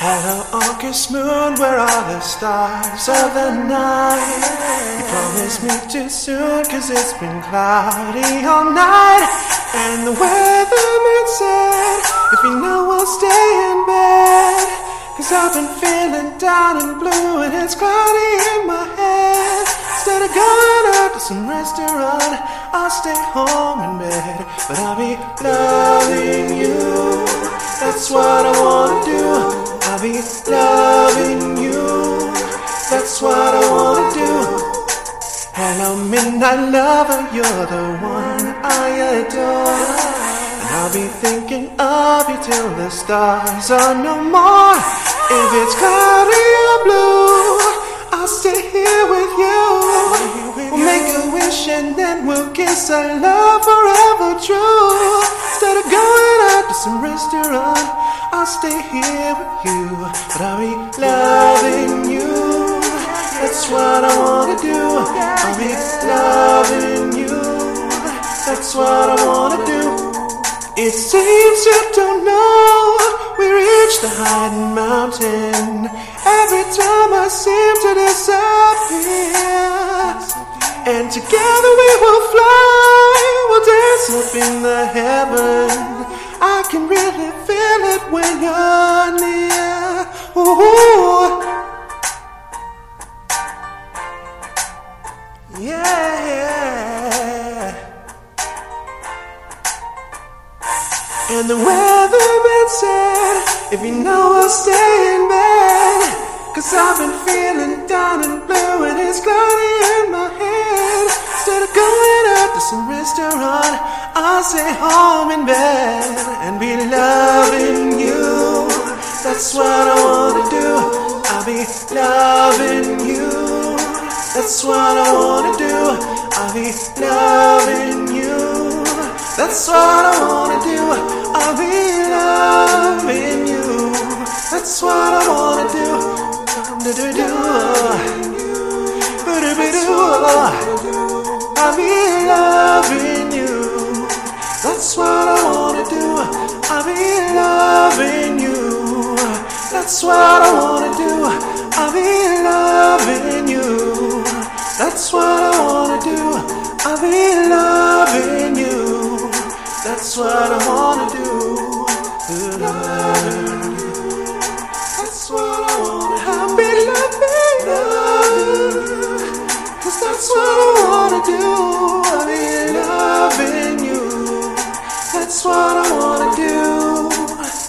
Hello, August moon, where are the stars of the night? You promised me too soon, cause it's been cloudy all night. And the weatherman said, if you know I'll stay in bed, cause I've been feeling down and blue and it's cloudy in my head. Instead of going out to some restaurant, I'll stay home in bed. But I'll be loving you, that's what I wanna do. I'll be loving you, that's what I wanna do. Hello midnight lover, you're the one I adore. And I'll be thinking of you till the stars are no more. If it's cloudy or blue, I'll stay here with you. We'll make a wish and then we'll kiss our love forever true. Instead of going out to some restaurant, I'll stay here with you. But I'll be loving you, that's what I wanna do. I'll be loving you, that's what I wanna do. It seems you don't know, we reached the hiding mountain. Every time I seem to disappear, and together we will fly, we'll dance up in the heaven. I can really feel it when you're near. Ooh. Yeah. And the weatherman said, if you know I'll stay in bed, cause I've been feeling down and blue and it's cloudy in my head. Instead of going out to some restaurant, I'll stay home in bed and be loving you. That's what I wanna do. I'll be loving you. That's what I wanna do. I'll be loving you. That's what I wanna do. I'll be loving you. That's what I wanna do. I'll be loving you. That's what I wanna do. I'll be loving you. That's what I wanna do. I'll be loving you. That's what I wanna do. I'll be loving you. That's what I wanna do. That's what I wanna do. I'll be loving you. Cause that's what I wanna do. I'll be loving you. That's what I wanna do.